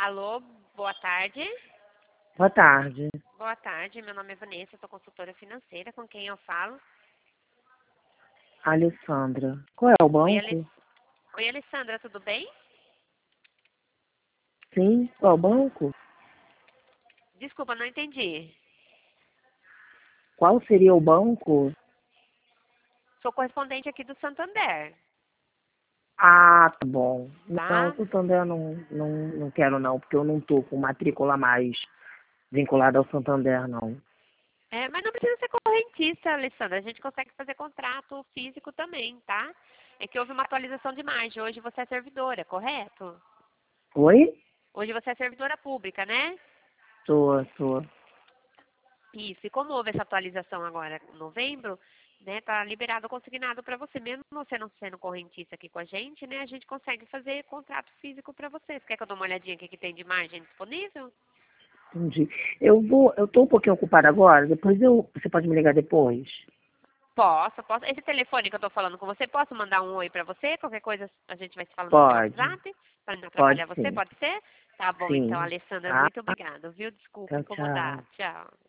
Alô, boa tarde. Boa tarde. Boa tarde, meu nome é Vanessa, sou consultora financeira, com quem eu falo? Alessandra. Qual é o Oi, banco? Oi, Alessandra, tudo bem? Sim, qual é o banco? Desculpa, não entendi. Qual seria o banco? Sou correspondente aqui do Santander, Ah, tá bom. Não, tá? Santander eu não quero não, porque eu não tô com matrícula mais vinculada ao Santander, não. Mas não precisa ser correntista, Alessandra. A gente consegue fazer contrato físico também, tá? É que houve uma atualização de imagem. Hoje você é servidora, correto? Oi? Hoje você é servidora pública, né? Tô. Isso, e como houve essa atualização agora em novembro, né, tá liberado o consignado para você. Mesmo você não sendo correntista aqui com a gente, né, a gente consegue fazer contrato físico para você. Você quer que eu dê uma olhadinha aqui que tem de margem disponível? Entendi. Eu tô um pouquinho ocupada agora, você pode me ligar depois? Posso. Esse telefone que eu tô falando com você, posso mandar um oi para você? Qualquer coisa a gente vai se falando pelo Pode, WhatsApp, para não pode atrapalhar você, sim. pode ser? Tá bom, então, Sim. Alessandra, Ah, muito obrigada, viu? Desculpa tchau, incomodar. tchau. Tchau.